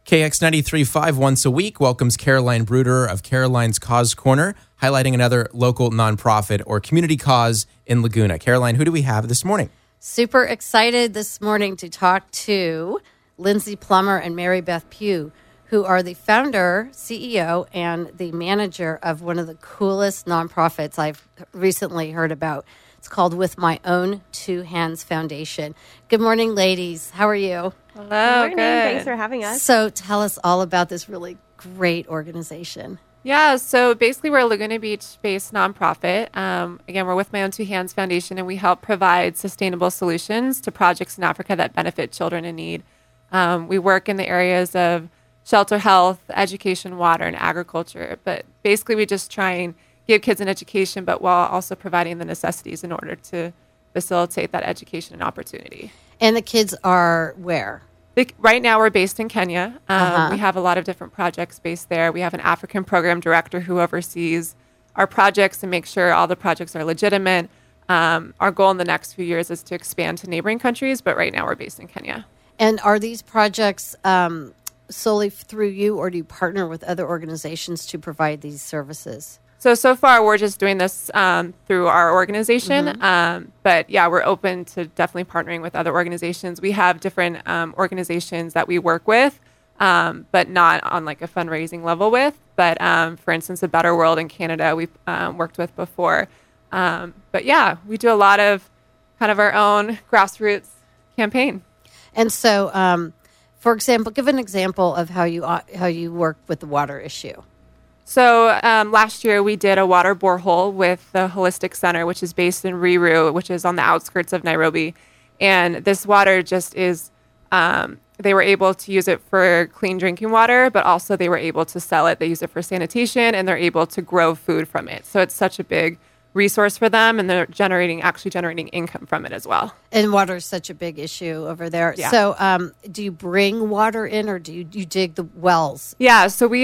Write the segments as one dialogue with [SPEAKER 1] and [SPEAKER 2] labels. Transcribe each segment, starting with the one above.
[SPEAKER 1] KX93.5 once a week welcomes Caroline Bruder of Caroline's Cause Corner, highlighting another local nonprofit or community cause in Laguna. Caroline, who do we have this morning?
[SPEAKER 2] Super excited this morning to talk to Lindsay Plummer and Mary Beth Pugh, who are the founder, CEO, and the manager of one of the coolest nonprofits I've recently heard about. It's called With My Own Two Hands Foundation. Good morning, ladies. How are you?
[SPEAKER 3] Hello,
[SPEAKER 4] good.
[SPEAKER 3] Thanks for having us.
[SPEAKER 2] So tell us all about this really great organization.
[SPEAKER 3] Yeah, so basically we're a Laguna Beach-based nonprofit. Again, we're With My Own Two Hands Foundation, and we help provide sustainable solutions to projects in Africa that benefit children in need. We work in the areas of shelter, health, education, water, and agriculture. But basically we just try and give kids an education, but while also providing the necessities in order to facilitate that education and opportunity.
[SPEAKER 2] And the kids are where?
[SPEAKER 3] Right now we're based in Kenya. We have a lot of different projects based there. We have an African program director who oversees our projects and makes sure all the projects are legitimate. Our goal in the next few years is to expand to neighboring countries, but right now we're based in Kenya.
[SPEAKER 2] And are these projects solely through you, or do you partner with other organizations to provide these services?
[SPEAKER 3] So far, we're just doing this through our organization. But yeah, we're open to definitely partnering with other organizations. We have different organizations that we work with, but not on like a fundraising level with. But for instance, A Better World in Canada, we've worked with before. But yeah, we do a lot of kind of our own grassroots campaign.
[SPEAKER 2] And so, for example, give an example of how you work with the water issue.
[SPEAKER 3] So last year we did a water borehole with the Holistic Center, which is based in Riru, which is on the outskirts of Nairobi. And this water just is, they were able to use it for clean drinking water, but also they were able to sell it. They use it for sanitation, and they're able to grow food from it. So it's such a big resource for them, and they're actually generating income from it as well.
[SPEAKER 2] And water is such a big issue over there.
[SPEAKER 3] Yeah.
[SPEAKER 2] So do you bring water in, or do you dig the wells?
[SPEAKER 3] Yeah, so we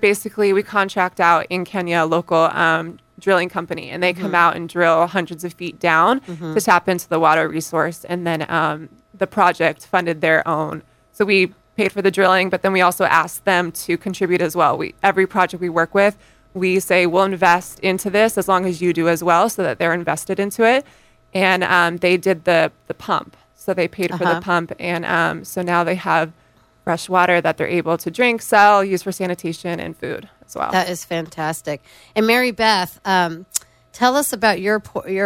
[SPEAKER 3] contract out in Kenya a local drilling company, and they come out and drill hundreds of feet down to tap into the water resource. And then the project funded their own. So we paid for the drilling, but then we also asked them to contribute as well. Every project we work with, we say we'll invest into this as long as you do as well, so that they're invested into it. And they did the pump. So they paid for the pump. And so now they have fresh water that they're able to drink, sell, use for sanitation and food as well.
[SPEAKER 2] That is fantastic. And Mary Beth, tell us about your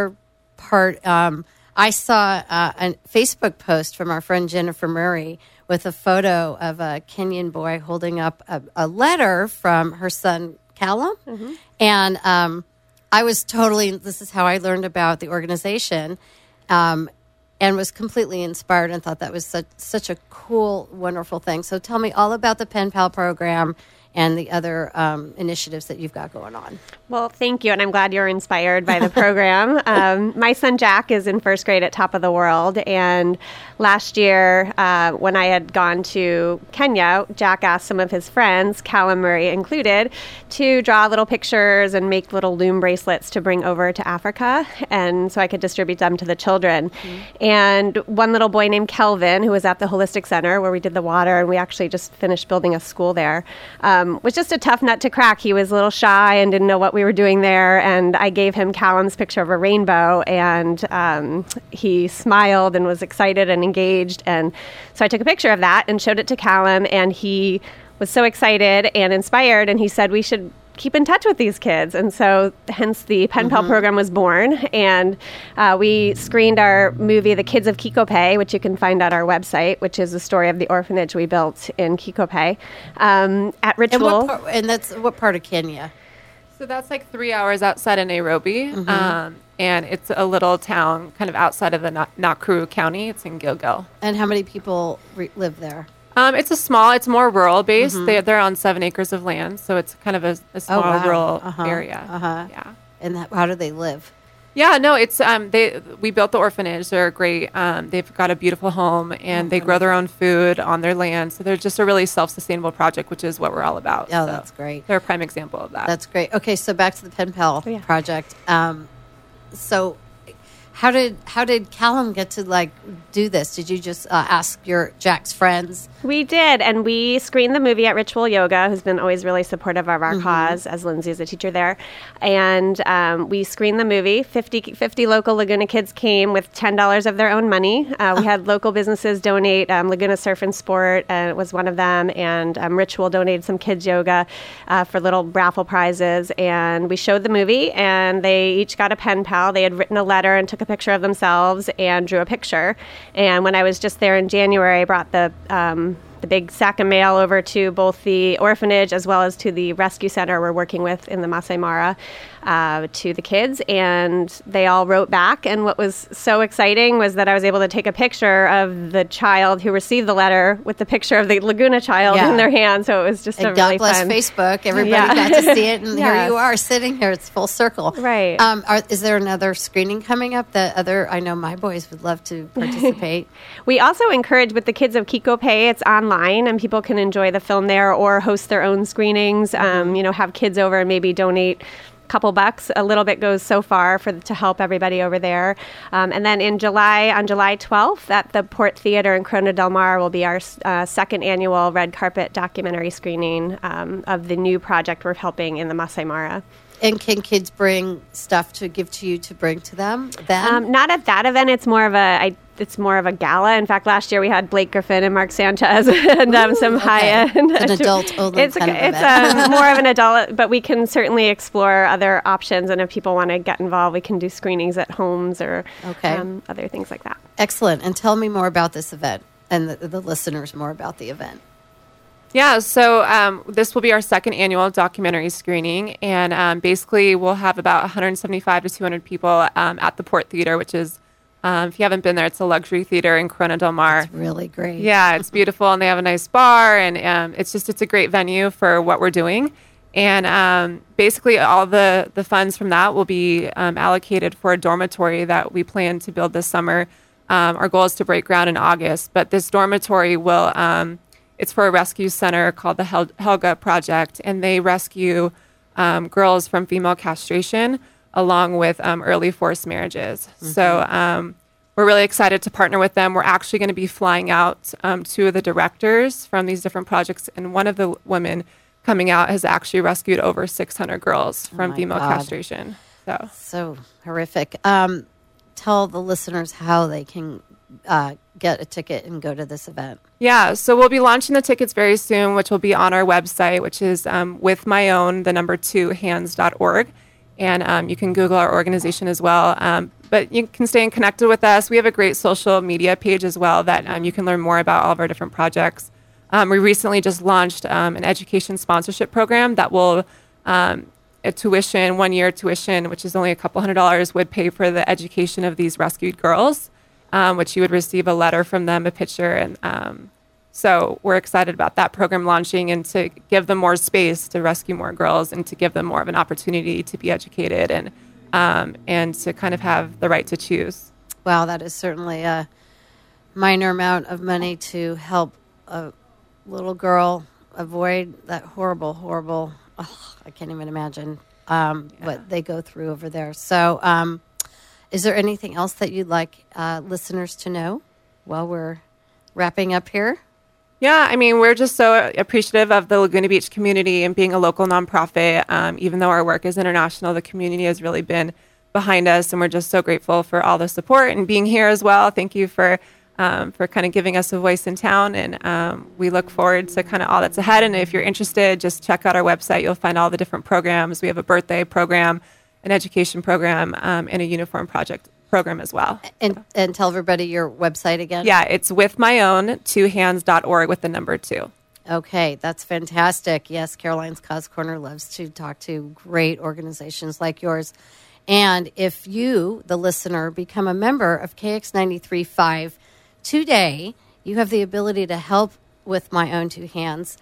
[SPEAKER 2] part. I saw a Facebook post from our friend Jennifer Murray with a photo of a Kenyan boy holding up a letter from her son, Callum. And I was this is how I learned about the organization, and was completely inspired and thought that was such a cool, wonderful thing. So tell me all about the Pen Pal program and the other initiatives that you've got going on.
[SPEAKER 4] Well, thank you, and I'm glad you're inspired by the program. My son Jack is in first grade at Top of the World, and last year when I had gone to Kenya, Jack asked some of his friends, Callum Murray included, to draw little pictures and make little loom bracelets to bring over to Africa, and so I could distribute them to the children. And one little boy named Kelvin, who was at the Holistic Center where we did the water, and we actually just finished building a school there, was just a tough nut to crack. He was a little shy and didn't know what we were doing there, and I gave him Callum's picture of a rainbow, and he smiled and was excited and engaged, and so I took a picture of that and showed it to Callum, and he was so excited and inspired, and he said we should keep in touch with these kids. And so hence the Pen Pal program was born, and we screened our movie The Kids of Kikope, which you can find at our website, which is the story of the orphanage we built in Kikope at Ritual.
[SPEAKER 2] And that's what part of Kenya?
[SPEAKER 3] So that's like 3 hours outside of Nairobi, and it's a little town kind of outside of the Nakuru County. It's in Gilgil.
[SPEAKER 2] And how many people live there?
[SPEAKER 3] It's more rural based. They're on 7 acres of land, so it's kind of a small rural area. Yeah.
[SPEAKER 2] And how do they live?
[SPEAKER 3] Yeah, no, it's we built the orphanage. They're great. They've got a beautiful home, and they grow their own food on their land. So they're just a really self-sustainable project, which is what we're all about.
[SPEAKER 2] Oh, so that's great.
[SPEAKER 3] They're a prime example of that.
[SPEAKER 2] That's great. Okay, so back to the Pen Pal project. So How did Callum get to do this? Did you just ask Jack's friends?
[SPEAKER 4] We did, and we screened the movie at Ritual Yoga, who's been always really supportive of our cause, as Lindsay is a teacher there. And we screened the movie. 50 local Laguna kids came with $10 of their own money. We had local businesses donate. Laguna Surf and Sport was one of them, and Ritual donated some kids yoga for little raffle prizes. And we showed the movie, and they each got a pen pal. They had written a letter and took a picture of themselves and drew a picture. And when I was just there in January, I brought the big sack of mail over to both the orphanage as well as to the rescue center we're working with in the Masai Mara to the kids, and they all wrote back. And what was so exciting was that I was able to take a picture of the child who received the letter with the picture of the Laguna child in their hand. So it was just
[SPEAKER 2] and God bless
[SPEAKER 4] fun.
[SPEAKER 2] Facebook. Everybody got to see it, and here you are sitting here. It's full circle.
[SPEAKER 4] Right.
[SPEAKER 2] Is there another screening coming up? I know my boys would love to participate.
[SPEAKER 4] We also encourage with the kids of Kiko Pay, it's online, and people can enjoy the film there or host their own screenings. Have kids over and maybe donate couple bucks. A little bit goes so far to help everybody over there. And then on July 12th at the Port Theater in Corona del Mar will be our second annual red carpet documentary screening of the new project we're helping in the Masai Mara.
[SPEAKER 2] And can kids bring stuff to give to you to bring to them then?
[SPEAKER 4] Not at that event. It's more of a gala. In fact, last year we had Blake Griffin and Mark Sanchez and some high-end.
[SPEAKER 2] It's an adult only
[SPEAKER 4] It's
[SPEAKER 2] kind of event.
[SPEAKER 4] more of an adult, but we can certainly explore other options. And if people want to get involved, we can do screenings at homes or other things like that.
[SPEAKER 2] Excellent. And tell me more about this event and the listeners more about the event.
[SPEAKER 3] Yeah, so this will be our second annual documentary screening, and basically we'll have about 175 to 200 people at the Port Theater, which is, if you haven't been there, it's a luxury theater in Corona del Mar.
[SPEAKER 2] It's really great.
[SPEAKER 3] Yeah, it's beautiful, and they have a nice bar, and it's a great venue for what we're doing. And basically all the funds from that will be allocated for a dormitory that we plan to build this summer. Our goal is to break ground in August, but this dormitory will... it's for a rescue center called the Helga Project, and they rescue girls from female castration along with early forced marriages. Mm-hmm. So we're really excited to partner with them. We're actually going to be flying out two of the directors from these different projects, and one of the women coming out has actually rescued over 600 girls from female castration.
[SPEAKER 2] So horrific. Tell the listeners how they can get a ticket and go to this event.
[SPEAKER 3] Yeah, so we'll be launching the tickets very soon, which will be on our website, which is with my own, the number 2hands.org. And you can Google our organization as well. But you can stay connected with us. We have a great social media page as well that you can learn more about all of our different projects. We recently just launched an education sponsorship program that will, a tuition, 1 year tuition, which is only a couple $100, would pay for the education of these rescued girls. Which you would receive a letter from them, a picture. And so we're excited about that program launching and to give them more space to rescue more girls and to give them more of an opportunity to be educated and to kind of have the right to choose.
[SPEAKER 2] Wow, that is certainly a minor amount of money to help a little girl avoid that horrible, I can't even imagine what they go through over there. So, is there anything else that you'd like listeners to know while we're wrapping up here?
[SPEAKER 3] Yeah, I mean, we're just so appreciative of the Laguna Beach community and being a local nonprofit. Even though our work is international, the community has really been behind us, and we're just so grateful for all the support and being here as well. Thank you for kind of giving us a voice in town, and we look forward to kind of all that's ahead. And if you're interested, just check out our website. You'll find all the different programs. We have a birthday program, an education program, and a uniform project program as well.
[SPEAKER 2] And tell everybody your website again.
[SPEAKER 3] Yeah, it's with my own, 2hands.org with the number 2.
[SPEAKER 2] Okay, that's fantastic. Yes, Caroline's Cause Corner loves to talk to great organizations like yours. And if you, the listener, become a member of KX 93.5 today, you have the ability to help with My Own Two Hands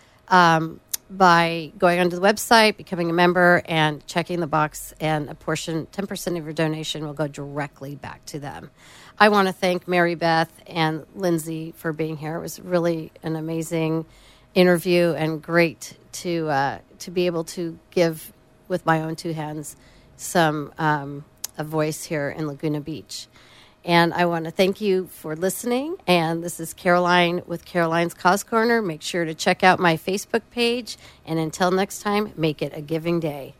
[SPEAKER 2] by going onto the website, becoming a member, and checking the box, and a portion, 10% of your donation will go directly back to them. I want to thank Mary Beth and Lindsay for being here. It was really an amazing interview and great to be able to give with My Own Two Hands some a voice here in Laguna Beach. And I want to thank you for listening. And this is Caroline with Caroline's Cause Corner. Make sure to check out my Facebook page. And until next time, make it a giving day.